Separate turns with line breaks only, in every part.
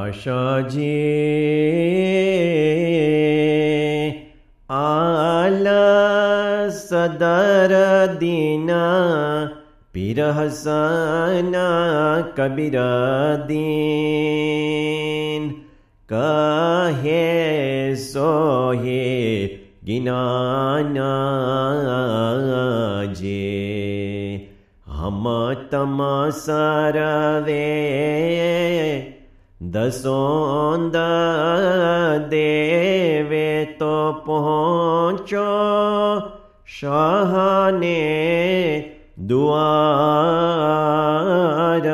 આશાજી આલસ દર્દીના પીરહસના કબીરદીન કહે સોહે જ્ઞાનાજી હમ તમ સરવે દસોંદ દેવે તો પહોંચો શાહને દ્વાર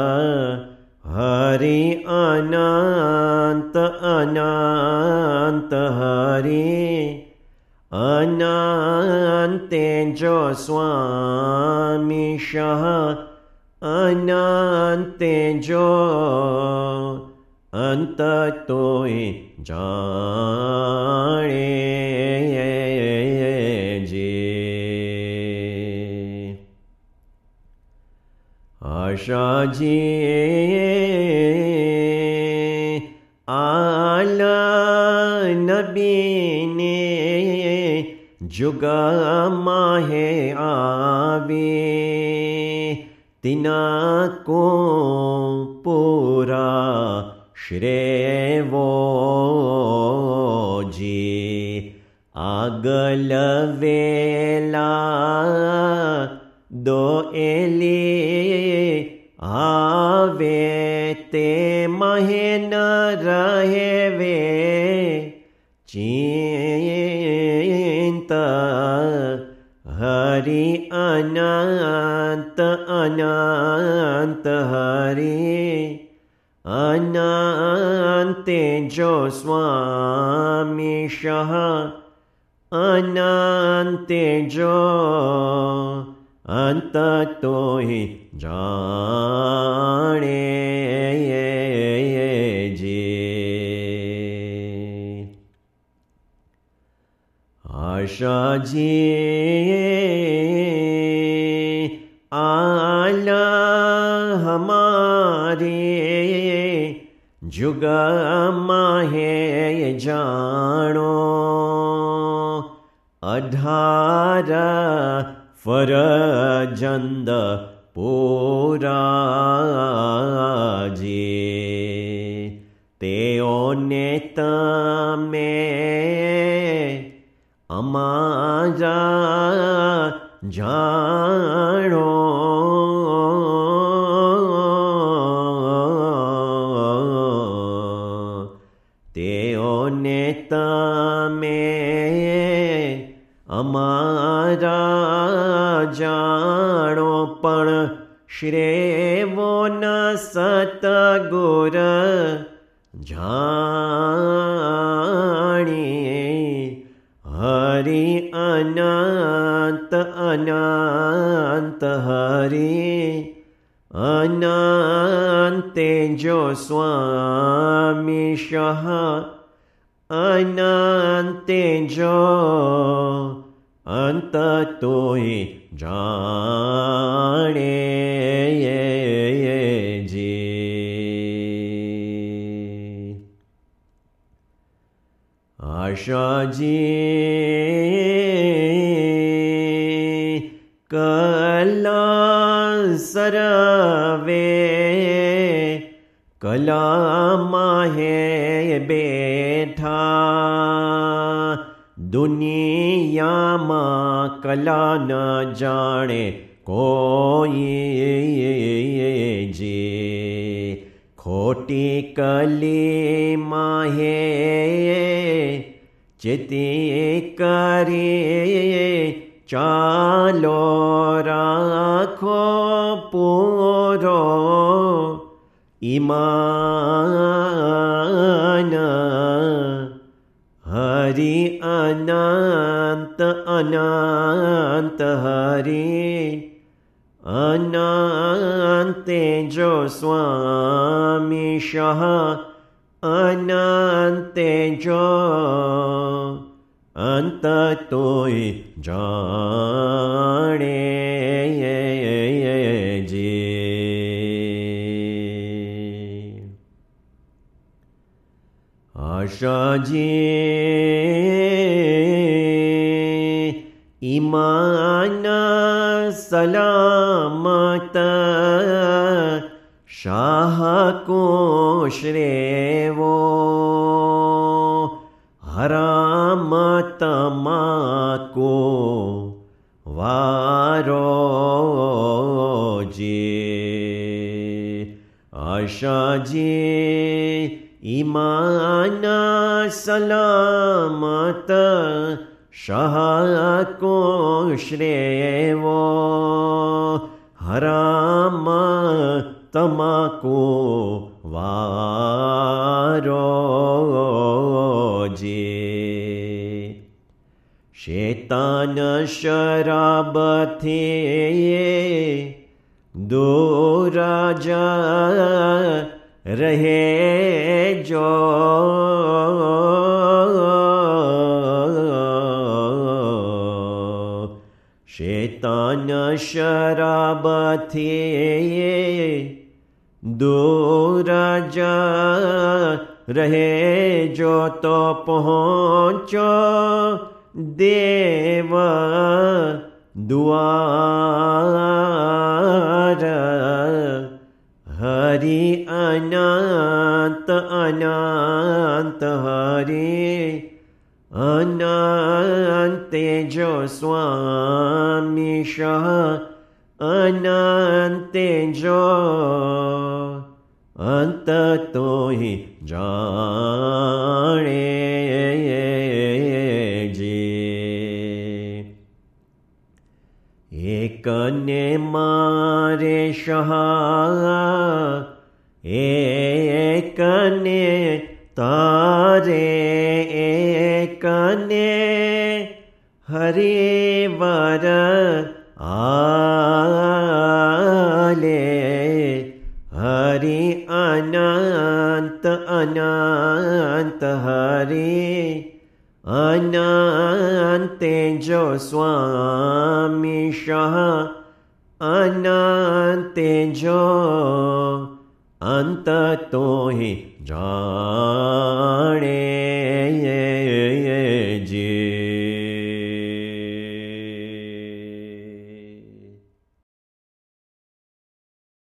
હરિ અનંત અનંત હરિ અનંતે જો સ્વામી શાહ અનંતે જો અંત તોય જાણે જે આશાજી આલ નબીને જુગમાં હે આવી તિના કો પૂરા શ્રેવોજી આગલ વેલા દો એલી આવે તે મહેન રહેવે ચિંત હરિ અનંત અનંત હરિ અનંતે જો સ્વામી શાહ અનંતે જો અંત તોય જાણે જે આશાજી આલ હમારે જુગમાં હે જાણો 18 ફરજંદ પૂરાજી તેઓને તમે અમારા જાણો તેઓને તમે અમારા જાણો પણ શ્રેવોન સતગુર જાણી હરિ અનંત અનંત હરિ અનંતે જો સ્વામી શાહ અનંતે જો અંત તોય જાણે જે આશાજી કલા સરવે કલામાં હે બેઠા દુનિયામાં કલા ન જાણે કોઈ જે ખોટી કલીમાં હે ચેતી કરી ચાલો રાખો પૂરો ઈમાન હરિ અનંત અનંત હરિ અનંતે જો સ્વામી શાહ અનંતે જો અંત તોય જાણે જે आशाजी ईमान सलामत शाह को श्रेवो हराम तमाको वारो जी आशाजी ईमान सलामत शाह को श्रेवो हराम तमाको वारो जी शैतान शराब थे दूर जा रहे जो शैतान शराब थे दूर जा रहे जो तो पहुँचो देव द्वार हरि अनंत अनंत हरि अनंत जो स्वामी शाह अनंत जो अंत तो ही जाने जी एक ने मारे शाह एक ने तारे एक ने हरिवर आले हरि अनंत अनंत हरि अनंत जो स्वामी शाह अनंत जो अंत तो ही जाने